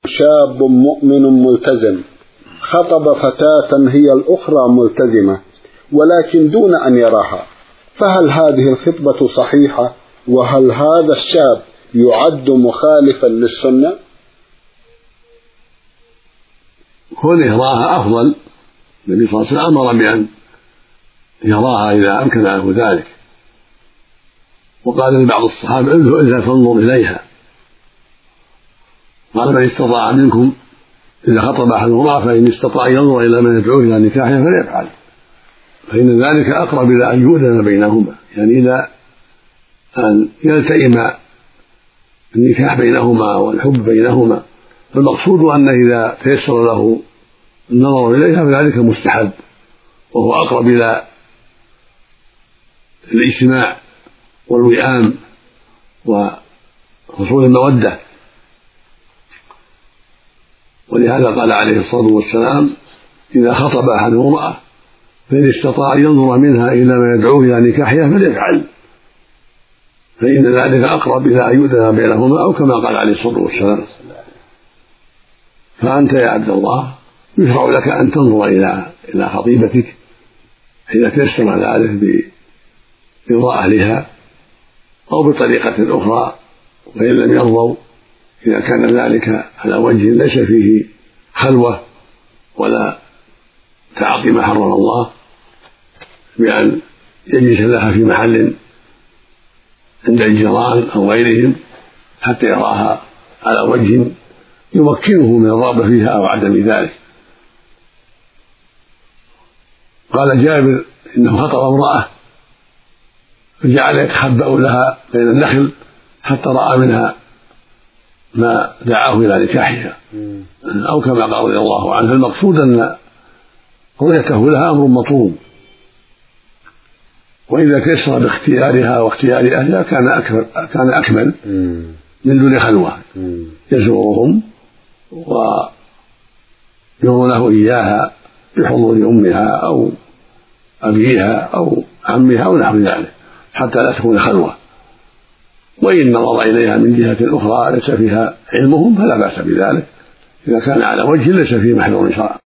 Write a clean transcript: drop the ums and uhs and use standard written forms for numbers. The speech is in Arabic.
شاب مؤمن ملتزم خطب فتاة هي الأخرى ملتزمة ولكن دون أن يراها، فهل هذه الخطبة صحيحة؟ وهل هذا الشاب يعد مخالفا للسنة؟ كونه يراها أفضل. النبي صلى الله عليه وسلم أمر بأن يراها إذا أمكن له ذلك، وقال لبعض الصحابة انظر إلا فانظر إليها. قال من استطاع منكم إذا خطب أحد امرأة فإن استطاع ينظر إلى من يدعوه إلى نكاحها فليفعل، فإن ذلك أقرب إلى أن يؤذن بينهما، يعني إلى أن يلتئم النكاح بينهما والحب بينهما. فالمقصود أنه إذا تيسر له النظر إليها فذلك مستحب، وهو أقرب إلى الاجتماع والوئام وحصول المودة. ولهذا قال عليه الصلاة والسلام إذا خطب أحد امرأة فإن استطاع ينظر منها إلى ما يدعوه إلى نكاحها فليفعل، فإن ذلك أقرب إلى أن يؤذن بينهما، أو كما قال عليه الصلاة والسلام. فأنت يا عبد الله يشرع لك أن تنظر إلى خطيبتك إذا تيسر ذلك برضا أهلها أو بطريقة أخرى، وإن لم يرضوا إذا كان ذلك على وجه ليس فيه خلوة ولا تعاطي ما حرم الله، بأن يجلس لها في محل عند الجيران أو غيرهم حتى يراها على وجه يمكنه من الرغبة فيها أو عدم ذلك. قال جابر إنه خطب امرأة فجعل يتخبأ لها بين النخل حتى رأى منها ما دعاه إلى نكاحها، أو كما قال رضي الله عنه. المقصود أن رؤيته لها أمر مطلوب، وإذا تيسر باختيارها واختيار أهلها كان أكمل من دون خلوة، يزورهم ويرونه إياها بحضور أمها أو أبيها أو عمها أو نحو ذلك حتى لا تكون خلوة. وإن نظر إليها من جهة أخرى ليس فيها علمهم فلا بأس بذلك إذا كان على وجه ليس فيه محذور شرعا.